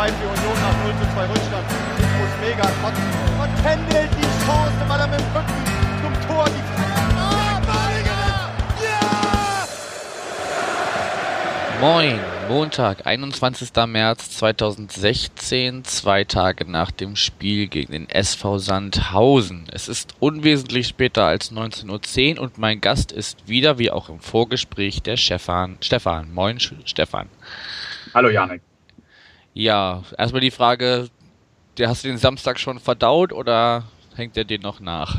2 für Union nach 0:2 Rückstand. Ich muss mega kotzen. Und Kendall die Chance, weil er mit dem Rücken zum Tor die Moin, Montag, 21. März 2016, 2 Tage nach dem Spiel gegen den SV Sandhausen. Es ist unwesentlich später als 19:10 Uhr und mein Gast ist wieder, wie auch im Vorgespräch, der Stefan. Moin, Stefan. Hallo, Janik. Ja, erstmal die Frage, hast du den Samstag schon verdaut oder hängt der dir noch nach?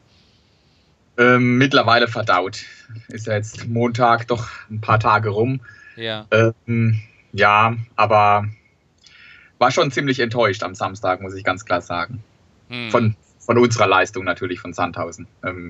Mittlerweile verdaut. Ist ja jetzt Montag, doch ein paar Tage rum. Ja. Ja, aber war schon ziemlich enttäuscht am Samstag, muss ich ganz klar sagen. Von unserer Leistung natürlich, von Sandhausen.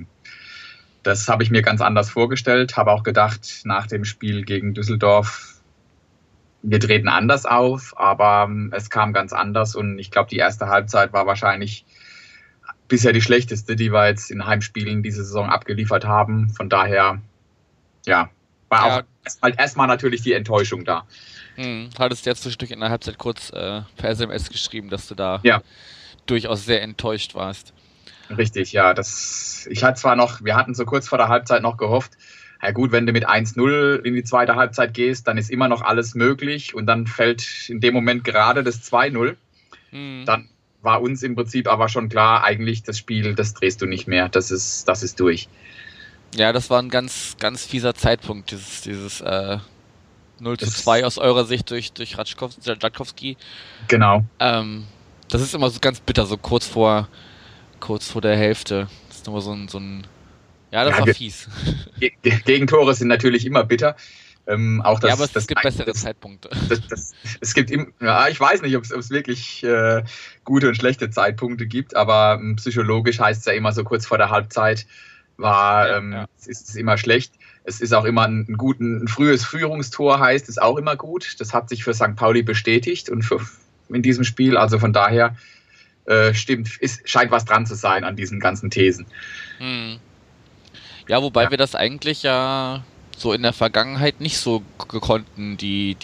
Das habe ich mir ganz anders vorgestellt, habe auch gedacht, nach dem Spiel gegen Düsseldorf, wir treten anders auf, aber es kam ganz anders und ich glaube, die erste Halbzeit war wahrscheinlich bisher die schlechteste, die wir jetzt in Heimspielen diese Saison abgeliefert haben. Von daher, ja, war auch erstmal natürlich die Enttäuschung da. Hattest du jetzt zwischendurch in der Halbzeit kurz per SMS geschrieben, dass du da durchaus sehr enttäuscht warst. Richtig, ja. Wir hatten so kurz vor der Halbzeit noch gehofft, ja gut, wenn du mit 1:0 in die zweite Halbzeit gehst, dann ist immer noch alles möglich und dann fällt in dem Moment gerade das 2:0. Dann war uns im Prinzip aber schon klar, eigentlich das Spiel, das drehst du nicht mehr, das ist durch. Ja, das war ein ganz, ganz fieser Zeitpunkt, dieses 0:2 aus eurer Sicht durch Jatkowski. Genau. Das ist immer so ganz bitter, so kurz vor der Hälfte. Das ist immer so ein war fies. Gegentore sind natürlich immer bitter. Aber es gibt bessere Zeitpunkte. Ich weiß nicht, ob es wirklich gute und schlechte Zeitpunkte gibt, aber psychologisch heißt es ja immer so kurz vor der Halbzeit, ist es immer schlecht. Es ist auch immer ein frühes Führungstor, heißt es auch immer gut. Das hat sich für St. Pauli bestätigt und in diesem Spiel. Also von daher scheint was dran zu sein an diesen ganzen Thesen. Ja, wobei wir das eigentlich ja so in der Vergangenheit nicht so konnten,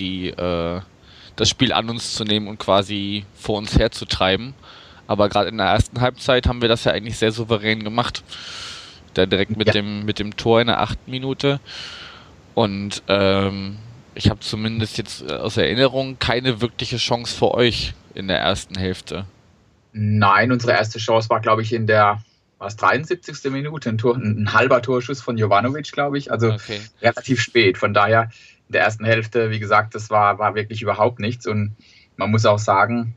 das Spiel an uns zu nehmen und quasi vor uns herzutreiben. Aber gerade in der ersten Halbzeit haben wir das ja eigentlich sehr souverän gemacht. Da direkt mit dem Tor in der 8. Minute. Und ich habe zumindest jetzt aus Erinnerung keine wirkliche Chance für euch in der ersten Hälfte. Nein, unsere erste Chance war, glaube ich, in der 73. Minute, ein halber Torschuss von Jovanovic, glaube ich. Also relativ spät. Von daher in der ersten Hälfte, wie gesagt, das war wirklich überhaupt nichts. Und man muss auch sagen,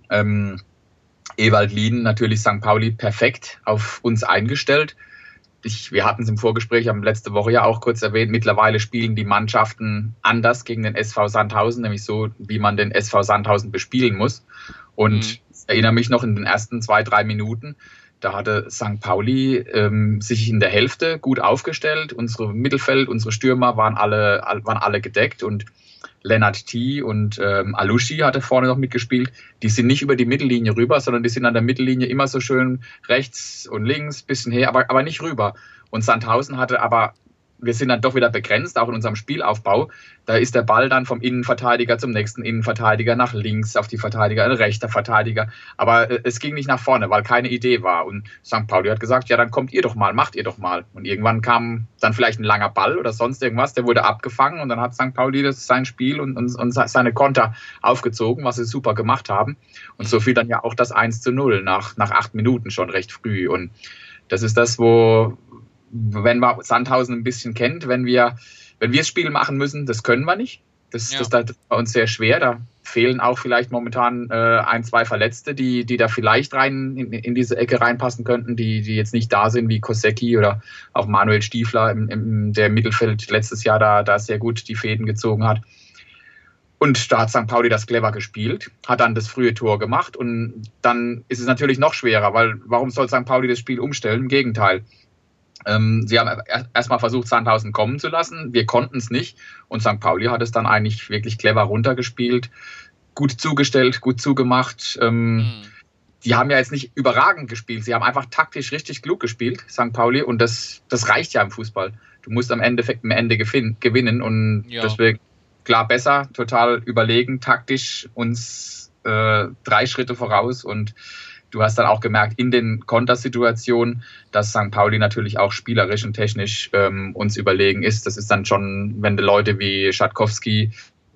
Ewald Lien, natürlich St. Pauli, perfekt auf uns eingestellt. Wir hatten es im Vorgespräch, haben letzte Woche ja auch kurz erwähnt, mittlerweile spielen die Mannschaften anders gegen den SV Sandhausen, nämlich so, wie man den SV Sandhausen bespielen muss. Und ich erinnere mich noch in den ersten 2-3 Minuten, da hatte St. Pauli sich in der Hälfte gut aufgestellt. Unsere Mittelfeld, unsere Stürmer waren alle gedeckt und Lennart T. und Alushi hatte vorne noch mitgespielt. Die sind nicht über die Mittellinie rüber, sondern die sind an der Mittellinie immer so schön rechts und links, bisschen her, aber nicht rüber. Und Sandhausen hatte aber, wir sind dann doch wieder begrenzt, auch in unserem Spielaufbau. Da ist der Ball dann vom Innenverteidiger zum nächsten Innenverteidiger nach links auf die Verteidiger, ein rechter Verteidiger. Aber es ging nicht nach vorne, weil keine Idee war. Und St. Pauli hat gesagt, ja, dann macht ihr doch mal. Und irgendwann kam dann vielleicht ein langer Ball oder sonst irgendwas, der wurde abgefangen und dann hat St. Pauli sein Spiel und seine Konter aufgezogen, was sie super gemacht haben. Und so fiel dann ja auch das 1:0 nach 8 Minuten schon recht früh. Und das ist das, wenn man Sandhausen ein bisschen kennt, wenn wir das Spiel machen müssen, das können wir nicht. Das ist bei uns sehr schwer. Da fehlen auch vielleicht momentan 1-2 Verletzte, die da vielleicht rein in diese Ecke reinpassen könnten, die jetzt nicht da sind, wie Kosecki oder auch Manuel Stiefler, der im Mittelfeld letztes Jahr da sehr gut die Fäden gezogen hat. Und da hat St. Pauli das clever gespielt, hat dann das frühe Tor gemacht und dann ist es natürlich noch schwerer, weil warum soll St. Pauli das Spiel umstellen? Im Gegenteil. Sie haben erstmal versucht, Sandhausen kommen zu lassen. Wir konnten es nicht. Und St. Pauli hat es dann eigentlich wirklich clever runtergespielt, gut zugestellt, gut zugemacht. Die haben ja jetzt nicht überragend gespielt. Sie haben einfach taktisch richtig klug gespielt, St. Pauli. Und das reicht ja im Fußball. Du musst am Ende gewinnen. Und deswegen, klar, besser, total überlegen, taktisch uns 3 Schritte voraus und du hast dann auch gemerkt in den Kontersituationen, dass St. Pauli natürlich auch spielerisch und technisch uns überlegen ist. Das ist dann schon, wenn du Leute wie Schatkowski,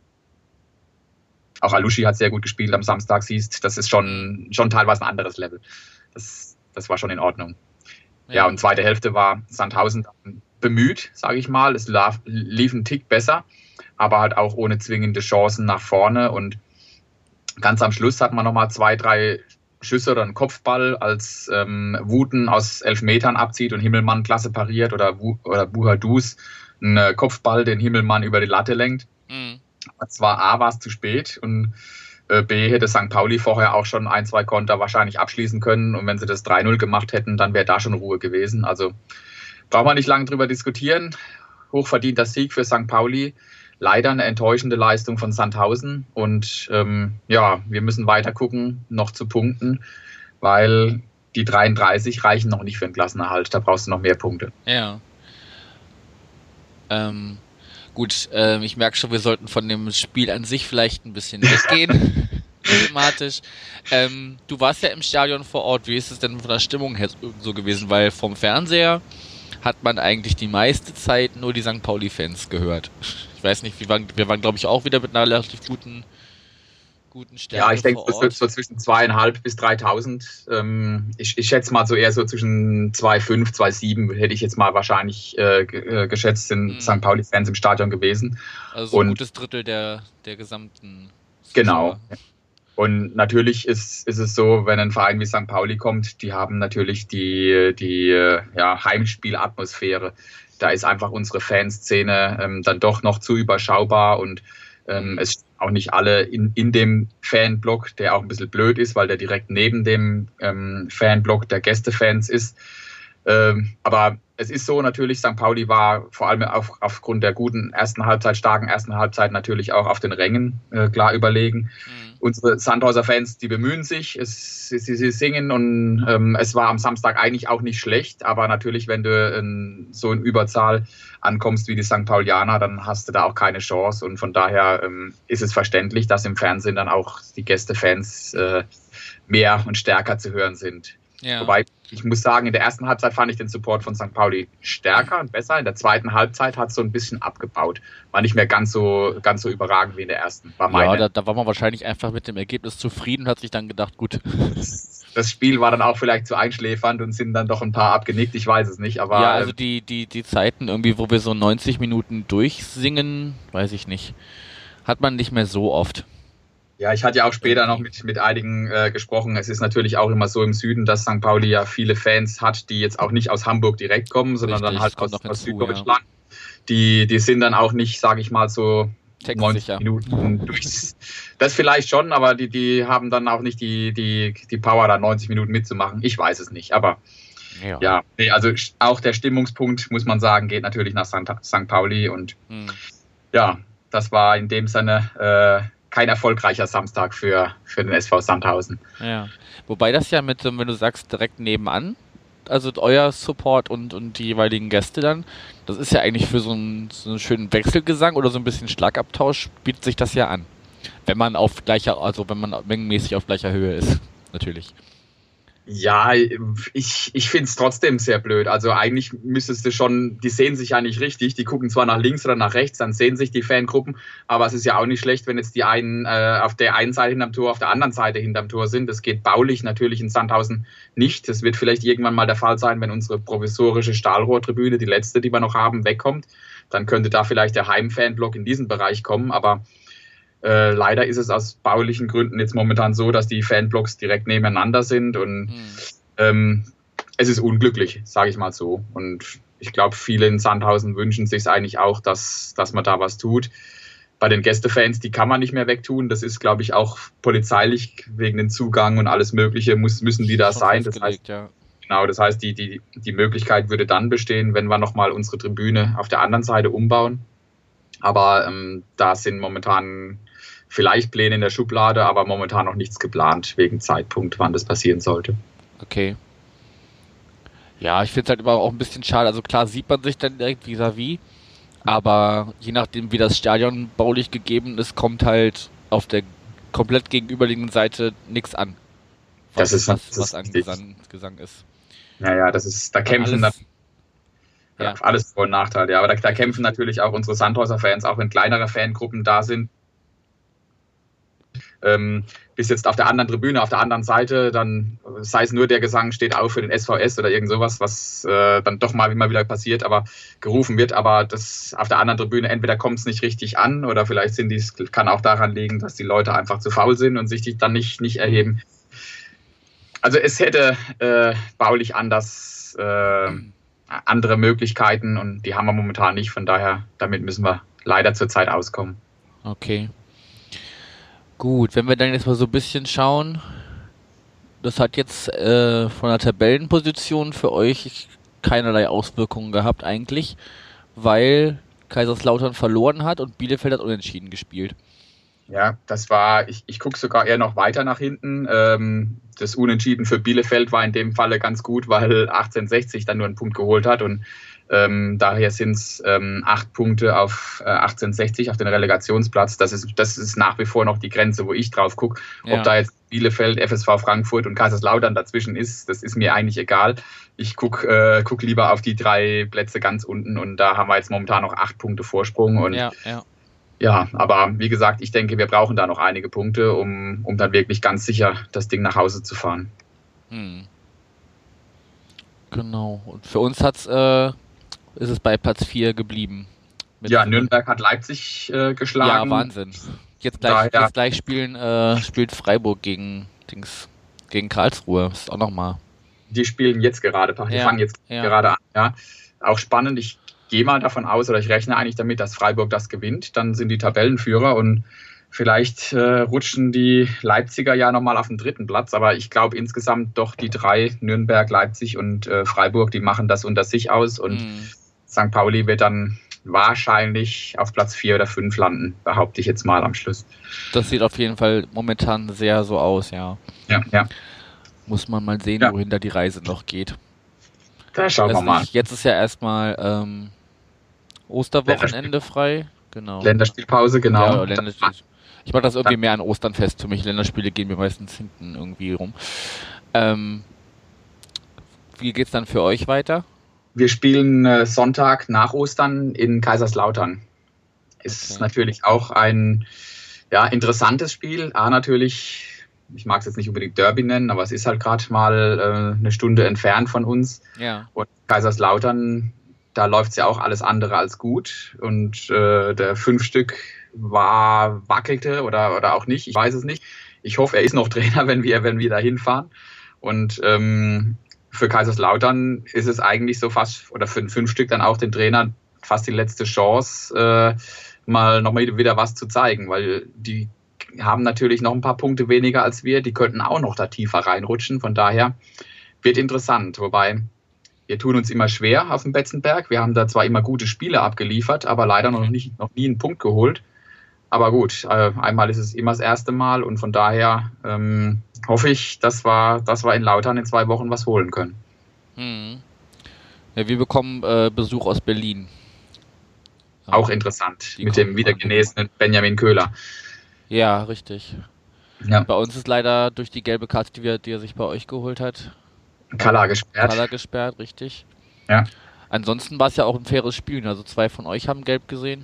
auch Alushi hat sehr gut gespielt am Samstag, siehst, das ist schon teilweise ein anderes Level. Das war schon in Ordnung. Ja, und zweite Hälfte war Sandhausen bemüht, sage ich mal. Es lief ein Tick besser, aber halt auch ohne zwingende Chancen nach vorne. Und ganz am Schluss hat man nochmal 2, 3 Schüsse oder einen Kopfball, als Wooten aus 11 Metern abzieht und Himmelmann klasse pariert oder Buhadus einen Kopfball, den Himmelmann über die Latte lenkt. Mhm. Zwar A, war es zu spät und B, hätte St. Pauli vorher auch schon 1, 2 Konter wahrscheinlich abschließen können und wenn sie das 3-0 gemacht hätten, dann wäre da schon Ruhe gewesen. Also braucht man nicht lange drüber diskutieren. Hochverdienter Sieg für St. Pauli. Leider eine enttäuschende Leistung von Sandhausen und wir müssen weiter gucken, noch zu punkten, weil die 33 reichen noch nicht für den Klassenerhalt. Da brauchst du noch mehr Punkte. Ja. Gut, ich merke schon, wir sollten von dem Spiel an sich vielleicht ein bisschen weggehen, thematisch. Du warst ja im Stadion vor Ort. Wie ist es denn von der Stimmung her so gewesen? Weil vom Fernseher hat man eigentlich die meiste Zeit nur die St. Pauli-Fans gehört. Ich weiß nicht, wir waren glaube ich, auch wieder mit einer relativ guten Stärke. Ja, ich denke, so zwischen 2.500 bis 3.000. Ich schätze mal so eher so zwischen 2.500, 2.700 hätte ich jetzt mal wahrscheinlich geschätzt, sind St. Pauli-Fans im Stadion gewesen. Also so ein gutes Drittel der gesamten Zuschauer. Genau. Und natürlich ist es so, wenn ein Verein wie St. Pauli kommt, die haben natürlich die Heimspielatmosphäre. Da ist einfach unsere Fanszene dann doch noch zu überschaubar und es stehen auch nicht alle in dem Fanblock, der auch ein bisschen blöd ist, weil der direkt neben dem Fanblock der Gästefans ist. Aber es ist so natürlich, St. Pauli war vor allem aufgrund der starken ersten Halbzeit natürlich auch auf den Rängen klar überlegen. Unsere Sandhauser Fans, die bemühen sich, sie singen und es war am Samstag eigentlich auch nicht schlecht, aber natürlich, wenn du so in Überzahl ankommst wie die St. Paulianer, dann hast du da auch keine Chance und von daher ist es verständlich, dass im Fernsehen dann auch die Gästefans mehr und stärker zu hören sind. Ja. Wobei, ich muss sagen, in der ersten Halbzeit fand ich den Support von St. Pauli stärker und besser. In der zweiten Halbzeit hat es so ein bisschen abgebaut. War nicht mehr ganz so überragend wie in der ersten. Da war man wahrscheinlich einfach mit dem Ergebnis zufrieden und hat sich dann gedacht, gut. Das Spiel war dann auch vielleicht zu einschläfernd und sind dann doch ein paar abgenickt, ich weiß es nicht. Aber ja, also die Zeiten irgendwie, wo wir so 90 Minuten durchsingen, weiß ich nicht, hat man nicht mehr so oft. Ja, ich hatte ja auch später noch mit einigen gesprochen. Es ist natürlich auch immer so im Süden, dass St. Pauli ja viele Fans hat, die jetzt auch nicht aus Hamburg direkt kommen, sondern dann halt aus Süddeutschland. Ja. Die sind dann auch nicht, sage ich mal, so 90 Minuten durch. Das vielleicht schon, aber die haben dann auch nicht die Power, da 90 Minuten mitzumachen. Ich weiß es nicht, aber also auch der Stimmungspunkt, muss man sagen, geht natürlich nach St. Pauli und das war in dem Sinne kein erfolgreicher Samstag für den SV Sandhausen. Ja, wobei das ja wenn du sagst, direkt nebenan, also euer Support und die jeweiligen Gäste dann, das ist ja eigentlich für so einen schönen Wechselgesang oder so ein bisschen Schlagabtausch, bietet sich das ja an. Wenn man mengenmäßig auf gleicher Höhe ist, natürlich. Ja, ich finde es trotzdem sehr blöd. Also eigentlich müsstest du schon, die sehen sich ja nicht richtig, die gucken zwar nach links oder nach rechts, dann sehen sich die Fangruppen, aber es ist ja auch nicht schlecht, wenn jetzt die einen auf der einen Seite hinterm Tor, auf der anderen Seite hinterm Tor sind. Das geht baulich natürlich in Sandhausen nicht. Das wird vielleicht irgendwann mal der Fall sein, wenn unsere provisorische Stahlrohrtribüne, die letzte, die wir noch haben, wegkommt. Dann könnte da vielleicht der Heimfanblock in diesen Bereich kommen, aber leider ist es aus baulichen Gründen jetzt momentan so, dass die Fanblocks direkt nebeneinander sind und es ist unglücklich, sage ich mal so. Und ich glaube, viele in Sandhausen wünschen sich eigentlich auch, dass man da was tut. Bei den Gästefans, die kann man nicht mehr wegtun. Das ist, glaube ich, auch polizeilich wegen dem Zugang und alles Mögliche müssen die da sein. Das heißt, genau, das heißt, die Möglichkeit würde dann bestehen, wenn wir nochmal unsere Tribüne auf der anderen Seite umbauen. Aber da sind momentan vielleicht Pläne in der Schublade, aber momentan noch nichts geplant, wegen Zeitpunkt, wann das passieren sollte. Okay. Ja, ich finde es halt immer auch ein bisschen schade. Also klar sieht man sich dann direkt vis-à-vis, aber je nachdem, wie das Stadion baulich gegeben ist, kommt halt auf der komplett gegenüberliegenden Seite nichts an. Was an Gesang ist. Naja, da kämpfen alles Vor- und Nachteile. Ja, aber da kämpfen natürlich auch unsere Sandhäuser-Fans, auch wenn kleinere Fangruppen da sind. Bis jetzt auf der anderen Tribüne, auf der anderen Seite, dann sei es nur der Gesang steht auf für den SVS oder irgend sowas, was dann doch mal immer wieder passiert, aber gerufen wird, aber das auf der anderen Tribüne, entweder kommt es nicht richtig an oder vielleicht kann auch daran liegen, dass die Leute einfach zu faul sind und sich die dann nicht erheben. Also es hätte baulich anders andere Möglichkeiten und die haben wir momentan nicht, von daher, damit müssen wir leider zurzeit auskommen. Okay. Gut, wenn wir dann jetzt mal so ein bisschen schauen, das hat jetzt von der Tabellenposition für euch keinerlei Auswirkungen gehabt eigentlich, weil Kaiserslautern verloren hat und Bielefeld hat unentschieden gespielt. Ja, ich gucke sogar eher noch weiter nach hinten. Das Unentschieden für Bielefeld war in dem Falle ganz gut, weil 1860 dann nur einen Punkt geholt hat und daher sind es 8 Punkte auf 1860 auf den Relegationsplatz. Das ist nach wie vor noch die Grenze, wo ich drauf gucke. Ja. Ob da jetzt Bielefeld, FSV Frankfurt und Kaiserslautern dazwischen ist, das ist mir eigentlich egal. Ich guck lieber auf die 3 Plätze ganz unten und da haben wir jetzt momentan noch 8 Punkte Vorsprung. Und ja, aber wie gesagt, ich denke, wir brauchen da noch einige Punkte, um dann wirklich ganz sicher das Ding nach Hause zu fahren. Genau. Und für uns ist es bei Platz 4 geblieben. Ja, Nürnberg hat Leipzig geschlagen. Ja, Wahnsinn. Jetzt gleich spielt Freiburg gegen Karlsruhe. Das ist auch nochmal. Die spielen jetzt gerade. Die fangen jetzt gerade an. Ja. Auch spannend. Ich gehe mal davon aus, oder ich rechne eigentlich damit, dass Freiburg das gewinnt. Dann sind die Tabellenführer und vielleicht rutschen die Leipziger ja nochmal auf den 3. Platz. Aber ich glaube insgesamt doch die 3, Nürnberg, Leipzig und Freiburg, die machen das unter sich aus. Und St. Pauli wird dann wahrscheinlich auf Platz 4 oder 5 landen, behaupte ich jetzt mal am Schluss. Das sieht auf jeden Fall momentan sehr so aus, ja. Ja. Muss man mal sehen, wohin da die Reise noch geht. Da schauen wir mal. Jetzt ist ja erstmal Osterwochenende frei. Genau. Länderspielpause, genau. Ja, ich mache das irgendwie mehr an Ostern fest. Für mich Länderspiele gehen mir meistens hinten irgendwie rum. Wie geht's dann für euch weiter? Wir spielen Sonntag nach Ostern in Kaiserslautern. Ist natürlich auch ein interessantes Spiel. Natürlich, ich mag es jetzt nicht unbedingt Derby nennen, aber es ist halt gerade mal eine Stunde entfernt von uns. Ja. Und Kaiserslautern, da läuft es ja auch alles andere als gut. Und der 5 Stück wackelte oder auch nicht. Ich weiß es nicht. Ich hoffe, er ist noch Trainer, wenn wir da hinfahren. Und für Kaiserslautern ist es eigentlich so fast, oder für den 5 Stück dann auch den Trainer fast die letzte Chance, mal wieder was zu zeigen, weil die haben natürlich noch ein paar Punkte weniger als wir, die könnten auch noch da tiefer reinrutschen, von daher wird interessant, wobei wir tun uns immer schwer auf dem Betzenberg, wir haben da zwar immer gute Spiele abgeliefert, aber leider noch nie einen Punkt geholt, aber gut, einmal ist es immer das erste Mal und von daher hoffe ich, dass wir in Lautern in 2 Wochen was holen können. Ja, wir bekommen Besuch aus Berlin. Auch interessant, mit dem wiedergenesenen Benjamin Köhler. Ja, richtig. Ja. Bei uns ist leider durch die gelbe Karte, die er sich bei euch geholt hat, Kalla gesperrt, richtig. Ja. Ansonsten war es ja auch ein faires Spiel. Also 2 von euch haben gelb gesehen.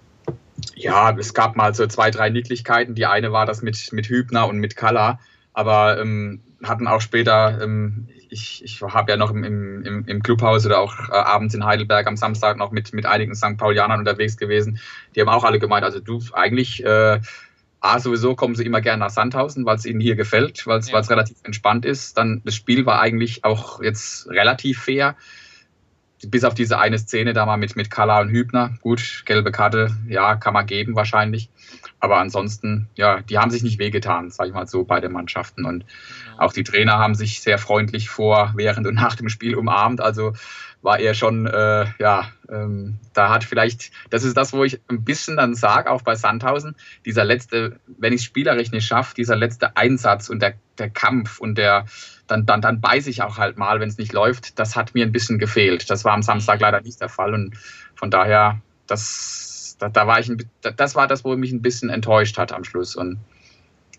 Ja, es gab mal so 2, 3 Nicklichkeiten. Die eine war das mit Hübner und mit Kalla, aber hatten auch später, ich habe ja noch im Clubhaus oder auch abends in Heidelberg am Samstag noch mit einigen St. Paulianern unterwegs gewesen. Die haben auch alle gemeint, also du eigentlich, sowieso kommen sie immer gerne nach Sandhausen, weil es ihnen hier gefällt, weil es relativ entspannt ist. Dann das Spiel war eigentlich auch jetzt relativ fair. Bis auf diese eine Szene da mal mit Kalla und Hübner. Gut, gelbe Karte, ja, kann man geben wahrscheinlich. Aber ansonsten, ja, die haben sich nicht wehgetan, sag ich mal so, beide Mannschaften. Und auch die Trainer haben sich sehr freundlich während und nach dem Spiel umarmt. Also war er schon, da hat vielleicht, das ist das, wo ich ein bisschen dann sage, auch bei Sandhausen, dieser letzte, wenn ich es spielerisch nicht schaffe, dieser letzte Einsatz und der Kampf und dann beiße ich auch halt mal, wenn es nicht läuft, das hat mir ein bisschen gefehlt. Das war am Samstag leider nicht der Fall und von daher, das war das, wo mich ein bisschen enttäuscht hat am Schluss und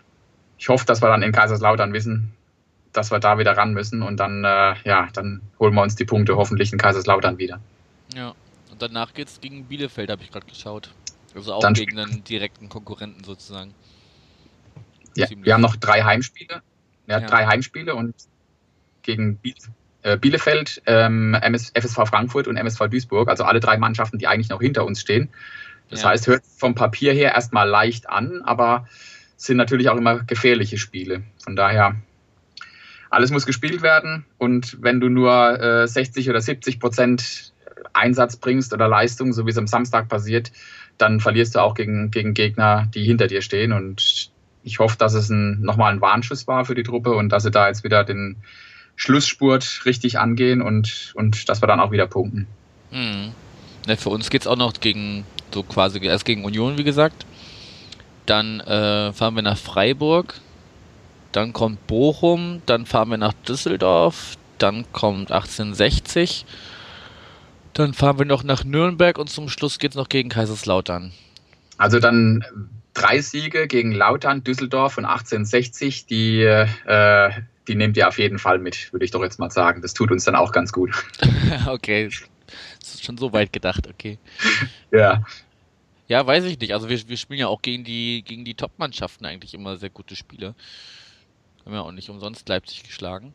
ich hoffe, dass wir dann in Kaiserslautern wissen, dass wir da wieder ran müssen und dann, dann holen wir uns die Punkte hoffentlich in Kaiserslautern wieder. Ja, und danach geht's gegen Bielefeld, habe ich gerade geschaut. Also auch gegen einen direkten Konkurrenten sozusagen. Ja, wir haben noch 3 Heimspiele. Ja, 3 Heimspiele und gegen Bielefeld, FSV Frankfurt und MSV Duisburg, also alle 3 Mannschaften, die eigentlich noch hinter uns stehen. Das heißt, hört vom Papier her erstmal leicht an, aber sind natürlich auch immer gefährliche Spiele. Von daher, alles muss gespielt werden und wenn du nur 60 oder 70% Einsatz bringst oder Leistung, so wie es am Samstag passiert, dann verlierst du auch gegen Gegner, die hinter dir stehen und ich hoffe, dass es nochmal ein Warnschuss war für die Truppe und dass sie da jetzt wieder den Schlussspurt richtig angehen und dass wir dann auch wieder punkten. Ja, für uns geht es auch noch erst gegen Union, wie gesagt. Dann fahren wir nach Freiburg, dann kommt Bochum, dann fahren wir nach Düsseldorf, dann kommt 1860, dann fahren wir noch nach Nürnberg und zum Schluss geht es noch gegen Kaiserslautern. Also dann 3 Siege gegen Lautern, Düsseldorf und 1860, die nehmt ihr auf jeden Fall mit, würde ich doch jetzt mal sagen. Das tut uns dann auch ganz gut. Okay, das ist schon so weit gedacht, okay. Ja. Ja, weiß ich nicht. Also wir spielen ja auch gegen die Top-Mannschaften eigentlich immer sehr gute Spiele. Haben ja auch nicht umsonst Leipzig geschlagen.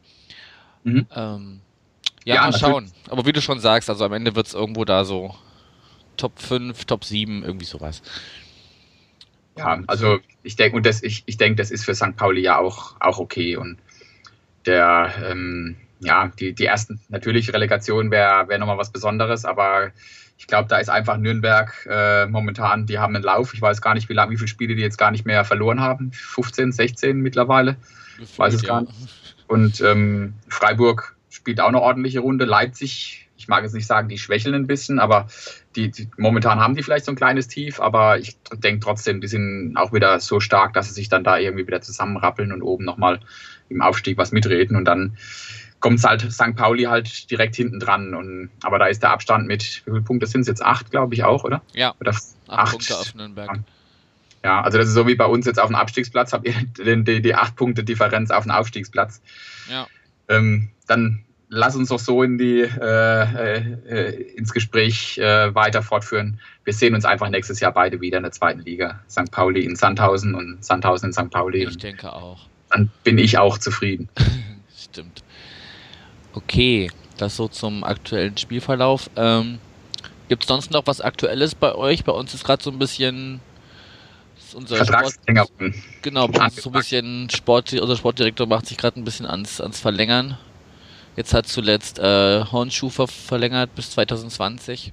Mal schauen. Aber wie du schon sagst, also am Ende wird es irgendwo da so Top 5, Top 7, irgendwie sowas. Ja, also ich denke, das ist für St. Pauli ja auch okay. Und die ersten, natürlich Relegation wäre nochmal was Besonderes, aber ich glaube, da ist einfach Nürnberg momentan, die haben einen Lauf. Ich weiß gar nicht, wie viele Spiele die jetzt gar nicht mehr verloren haben. 15, 16 mittlerweile. Ich weiß es gar nicht. Und Freiburg spielt auch eine ordentliche Runde. Leipzig, ich mag jetzt nicht sagen, die schwächeln ein bisschen, aber die momentan haben die vielleicht so ein kleines Tief, aber ich denke trotzdem, die sind auch wieder so stark, dass sie sich dann da irgendwie wieder zusammenrappeln und oben nochmal im Aufstieg was mitreden und dann kommt halt St. Pauli halt direkt hinten dran. Aber da ist der Abstand mit, wie viele Punkte sind es jetzt? 8, glaube ich auch, oder? Ja, oder 8 Punkte auf Nürnberg. Ja, also das ist so wie bei uns jetzt auf dem Abstiegsplatz, habt ihr die 8 Punkte Differenz auf dem Aufstiegsplatz. Ja. Dann lass uns doch so ins Gespräch weiter fortführen. Wir sehen uns einfach nächstes Jahr beide wieder in der 2. Liga. St. Pauli in Sandhausen und Sandhausen in St. Pauli. Ich denke auch. Dann bin ich auch zufrieden. Stimmt. Okay, das so zum aktuellen Spielverlauf. Gibt es sonst noch was Aktuelles bei euch? Bei uns ist gerade so ein bisschen unser Vertragsverlängerung. Genau, bei uns so ein bisschen unser Sportdirektor macht sich gerade ein bisschen ans Verlängern. Jetzt hat zuletzt Hornschufer verlängert bis 2020.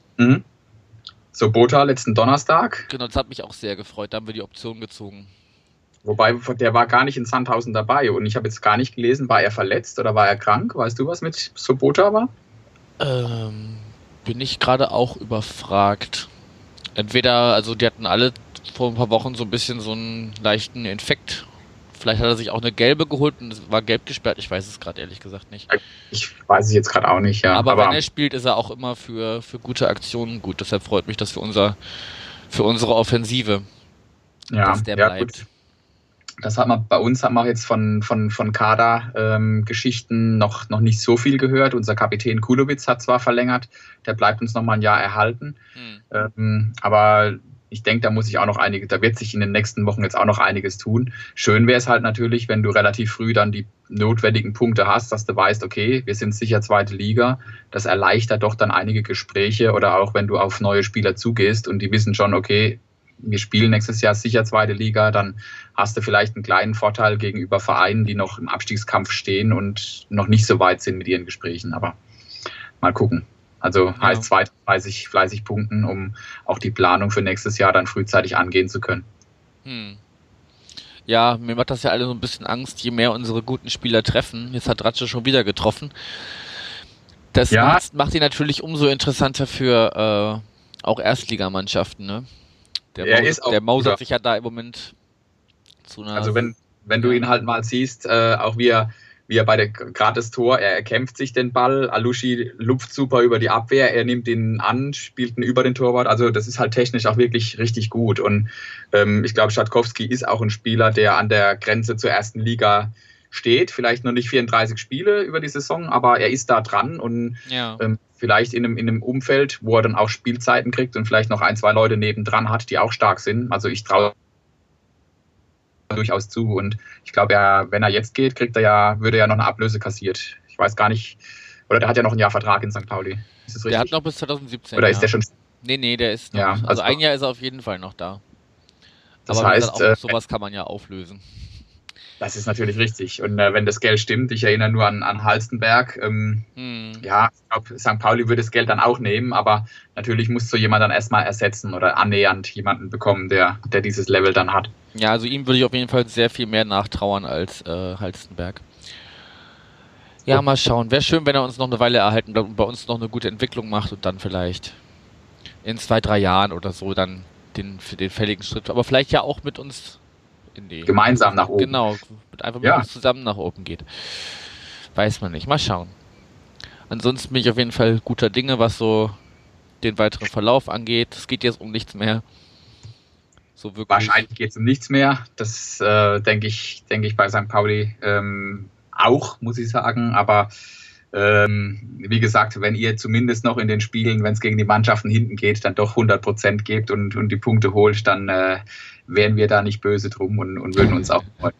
Sobota letzten Donnerstag. Genau, das hat mich auch sehr gefreut. Da haben wir die Option gezogen. Wobei, der war gar nicht in Sandhausen dabei und ich habe jetzt gar nicht gelesen, war er verletzt oder war er krank? Weißt du, was mit Sobota war? Bin ich gerade auch überfragt. Entweder, also die hatten alle vor ein paar Wochen so ein bisschen so einen leichten Infekt. Vielleicht hat er sich auch eine gelbe geholt und es war gelb gesperrt. Ich weiß es gerade ehrlich gesagt nicht. Ich weiß es jetzt gerade auch nicht, ja. Aber wenn er spielt, ist er auch immer für gute Aktionen gut. Deshalb freut mich das für unsere Offensive, dass der bleibt. Gut. Das hat man, bei uns haben wir jetzt von Kader-Geschichten noch nicht so viel gehört. Unser Kapitän Kulowitz hat zwar verlängert, der bleibt uns noch mal ein Jahr erhalten. Aber ich denke, da wird sich in den nächsten Wochen jetzt auch noch einiges tun. Schön wäre es halt natürlich, wenn du relativ früh dann die notwendigen Punkte hast, dass du weißt, okay, wir sind sicher 2. Liga. Das erleichtert doch dann einige Gespräche oder auch wenn du auf neue Spieler zugehst und die wissen schon, okay, wir spielen nächstes Jahr sicher 2. Liga, dann hast du vielleicht einen kleinen Vorteil gegenüber Vereinen, die noch im Abstiegskampf stehen und noch nicht so weit sind mit ihren Gesprächen. Aber mal gucken. Also heißt fleißig punkten, um auch die Planung für nächstes Jahr dann frühzeitig angehen zu können. Ja, mir macht das ja alle so ein bisschen Angst, je mehr unsere guten Spieler treffen. Jetzt hat Ratsche schon wieder getroffen. Das macht ihn natürlich umso interessanter für auch Erstligamannschaften, ne? Der mausert sich ja da im Moment zu einer... Also wenn du ihn halt mal siehst, auch wie er wie er gerade das Tor, er kämpft sich den Ball, Alushi lupft super über die Abwehr, er nimmt ihn an, spielt ihn über den Torwart, also das ist halt technisch auch wirklich richtig gut und ich glaube, Schatkowski ist auch ein Spieler, der an der Grenze zur ersten Liga steht, vielleicht noch nicht 34 Spiele über die Saison, aber er ist da dran und vielleicht in einem Umfeld, wo er dann auch Spielzeiten kriegt und vielleicht noch 1, 2 Leute nebendran hat, die auch stark sind, also ich traue durchaus zu und ich glaube, wenn er jetzt geht, würde er ja noch eine Ablöse kassiert. Ich weiß gar nicht, oder der hat ja noch ein Jahr Vertrag in St. Pauli. Ist das richtig? Der hat noch bis 2017. Oder ist der schon? Nee, der ist noch. Ja, also ein Jahr ist er auf jeden Fall noch da. Das heißt, auch sowas kann man ja auflösen. Das ist natürlich richtig. Und wenn das Geld stimmt, ich erinnere nur an Halstenberg, ja, ich glaube, St. Pauli würde das Geld dann auch nehmen, aber natürlich muss so jemand dann erstmal ersetzen oder annähernd jemanden bekommen, der dieses Level dann hat. Ja, also ihm würde ich auf jeden Fall sehr viel mehr nachtrauern als Halstenberg. Ja, mal schauen. Wäre schön, wenn er uns noch eine Weile erhalten bleibt und bei uns noch eine gute Entwicklung macht und dann vielleicht in 2, 3 Jahren oder so dann den fälligen Schritt, aber vielleicht ja auch mit uns gemeinsam nach oben. Genau, einfach mit uns zusammen nach oben geht. Weiß man nicht. Mal schauen. Ansonsten bin ich auf jeden Fall guter Dinge, was so den weiteren Verlauf angeht. Es geht jetzt um nichts mehr. So wirklich. Wahrscheinlich geht es um nichts mehr. Das denke ich bei St. Pauli auch, muss ich sagen. Aber wie gesagt, wenn ihr zumindest noch in den Spielen, wenn es gegen die Mannschaften hinten geht, dann doch 100% gebt und die Punkte holt, dann wären wir da nicht böse drum und würden uns auch freuen.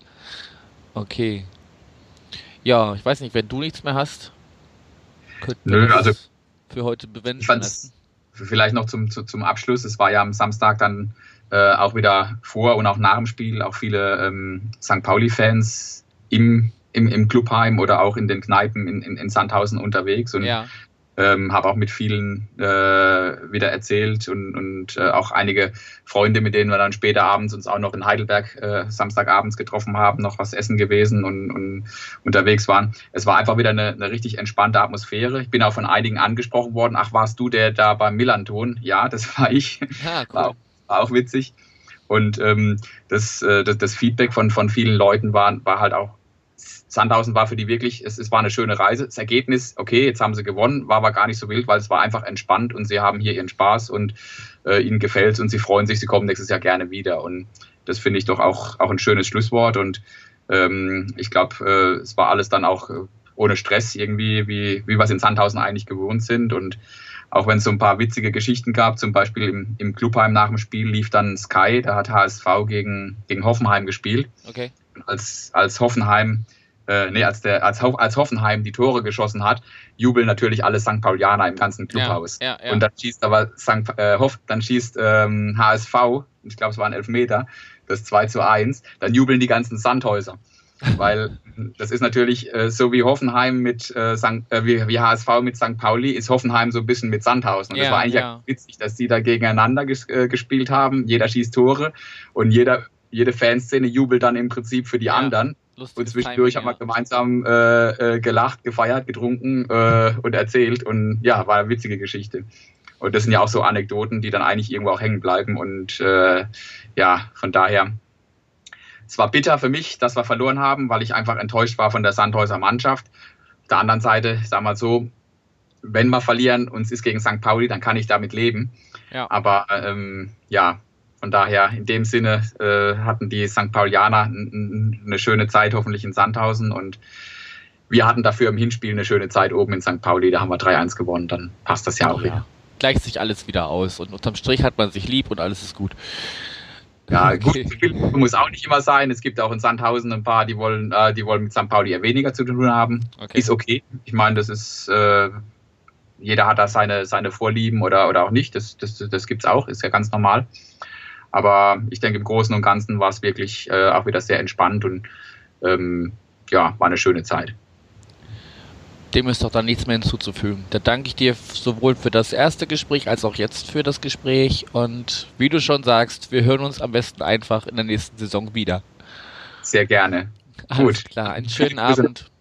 Okay. Ja, ich weiß nicht, wenn du nichts mehr hast, könnten wir das für heute bewenden. Ich fand's vielleicht noch zum Abschluss, es war ja am Samstag dann auch wieder vor und auch nach dem Spiel auch viele St. Pauli-Fans im Clubheim oder auch in den Kneipen in Sandhausen unterwegs und habe auch mit vielen wieder erzählt und auch einige Freunde, mit denen wir dann später abends uns auch noch in Heidelberg Samstagabends getroffen haben, noch was essen gewesen und unterwegs waren. Es war einfach wieder eine richtig entspannte Atmosphäre. Ich bin auch von einigen angesprochen worden, ach, warst du der da beim Millanton? Ja, das war ich. Ah, cool. War auch witzig. Und das Feedback von vielen Leuten war halt auch, Sandhausen war für die wirklich, es war eine schöne Reise. Das Ergebnis, okay, jetzt haben sie gewonnen, war aber gar nicht so wild, weil es war einfach entspannt und sie haben hier ihren Spaß und ihnen gefällt es und sie freuen sich, sie kommen nächstes Jahr gerne wieder. Und das finde ich doch auch ein schönes Schlusswort und ich glaube, es war alles dann auch ohne Stress irgendwie, wie wir es in Sandhausen eigentlich gewohnt sind. Und auch wenn es so ein paar witzige Geschichten gab, zum Beispiel im Clubheim nach dem Spiel lief dann Sky, da hat HSV gegen Hoffenheim gespielt. Okay. Als Hoffenheim als Hoffenheim die Tore geschossen hat, jubeln natürlich alle St. Paulianer im ganzen Clubhaus. Ja. Und dann schießt aber HSV, ich glaube es waren 11 Meter, das 2:1, dann jubeln die ganzen Sandhäuser. Weil das ist natürlich so wie Hoffenheim wie HSV mit St. Pauli, ist Hoffenheim so ein bisschen mit Sandhausen. Und das war eigentlich witzig, dass die da gegeneinander gespielt haben. Jeder schießt Tore und jede Fanszene jubelt dann im Prinzip für die anderen. Und zwischendurch haben wir gemeinsam gelacht, gefeiert, getrunken und erzählt. Und ja, war eine witzige Geschichte. Und das sind ja auch so Anekdoten, die dann eigentlich irgendwo auch hängen bleiben. Und von daher, es war bitter für mich, dass wir verloren haben, weil ich einfach enttäuscht war von der Sandhäuser Mannschaft. Auf der anderen Seite, sagen wir so, wenn wir verlieren und es ist gegen St. Pauli, dann kann ich damit leben. Ja. Aber von daher, in dem Sinne hatten die St. Paulianer eine schöne Zeit, hoffentlich in Sandhausen. Und wir hatten dafür im Hinspiel eine schöne Zeit oben in St. Pauli. Da haben wir 3:1 gewonnen. Dann passt das ja auch wieder. Gleicht sich alles wieder aus. Und unterm Strich hat man sich lieb und alles ist gut. Ja, okay. Gut, muss auch nicht immer sein. Es gibt auch in Sandhausen ein paar, die wollen mit St. Pauli eher weniger zu tun haben. Okay. Ist okay. Ich meine, das ist... jeder hat da seine Vorlieben oder auch nicht. Das gibt es auch. Ist ja ganz normal. Aber ich denke, im Großen und Ganzen war es wirklich auch wieder sehr entspannt und war eine schöne Zeit. Dem ist doch dann nichts mehr hinzuzufügen. Da danke ich dir sowohl für das erste Gespräch als auch jetzt für das Gespräch. Und wie du schon sagst, wir hören uns am besten einfach in der nächsten Saison wieder. Sehr gerne. Alles klar, einen schönen Abend.